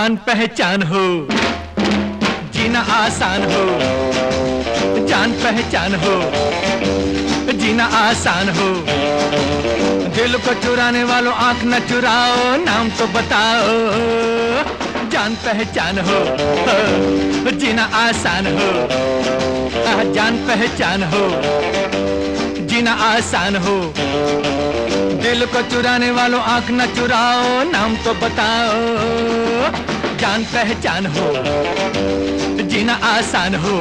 जान पहचान हो, जीना आसान हो। जान पहचान हो, जीना आसान हो। दिल को चुराने वालों आंख न चुराओ, नाम तो बताओ। जान पहचान हो, जीना आसान हो। जान पहचान हो, जीना आसान हो। दिल को चुराने वालों आंख न चुराओ, नाम तो बताओ। जान पहचान हो, जीना आसान हो।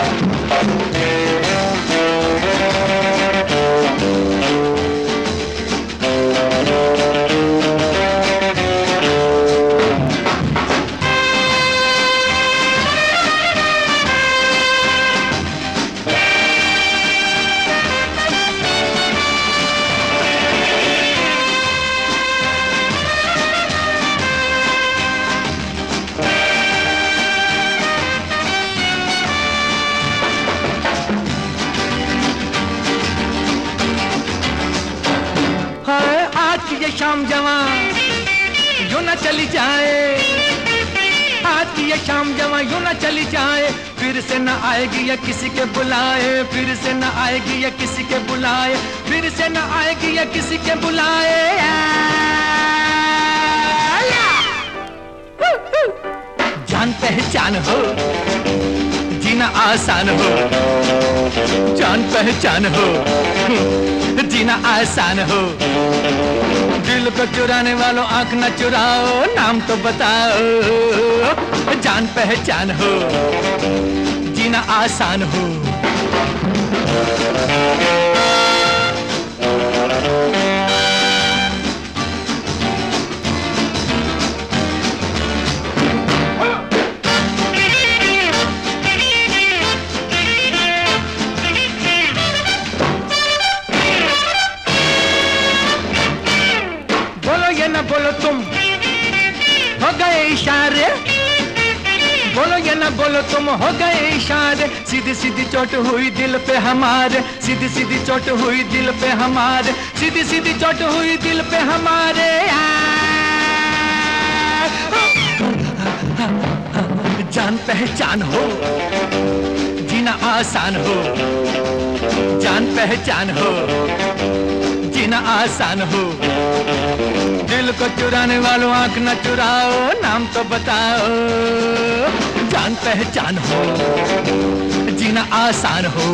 ये शाम जवां यूं न चली जाए, आज की ये शाम जवां यूं न चली जाए। फिर से न आएगी या किसी के बुलाए, फिर से न आएगी या किसी के बुलाए, फिर से न आएगी या किसी के बुलाए। जान पहचान हो, जीना आसान हो। जान पहचान हो, जीना आसान हो। दिल को चुराने वालों आंख न चुराओ, नाम तो बताओ। जान पहचान हो, जीना आसान हो। न बोलो तुम हो गए इशारे, बोलो या न बोलो तुम हो गए इशारे। सीधी सीधी चोट हुई दिल पे हमारे, सीधी सीधी चोट हुई दिल पे हमारे, सीधी सीधी चोट हुई दिल पे हमारे। जान पहचान हो, जीना आसान हो। जान पहचान हो, जीना आसान हो। दिल को चुराने वालों आंख न चुराओ, नाम तो बताओ। जान पहचान हो, जीना आसान हो।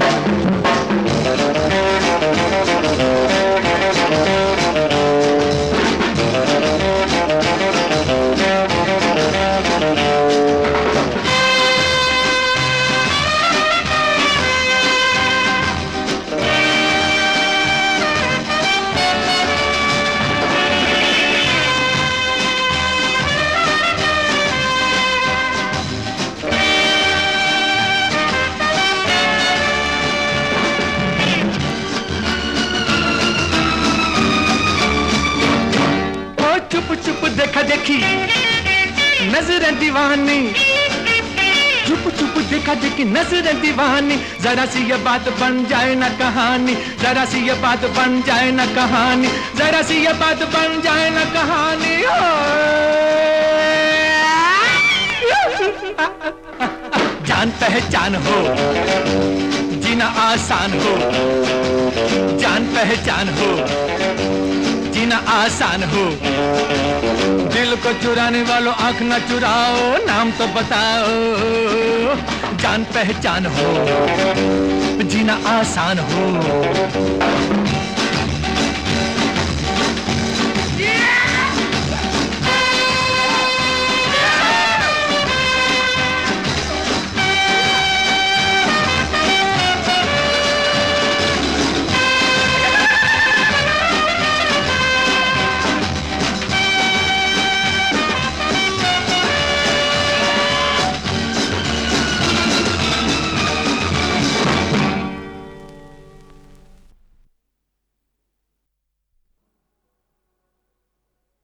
चुप चुप देखा देखी नजरें दीवानी, चुप चुप देखा देखी नजरें दीवानी। जरा सी ये बात बन जाए ना कहानी, जरा सी ये बात बन जाए ना कहानी, जरा सी ये बात बन जाए ना कहानी। जान पहचान हो, जीना आसान हो। जान पहचान हो, जीना आसान हो। दिल को चुराने वालों आंख न चुराओ, नाम तो बताओ। जान पहचान हो, जीना आसान हो।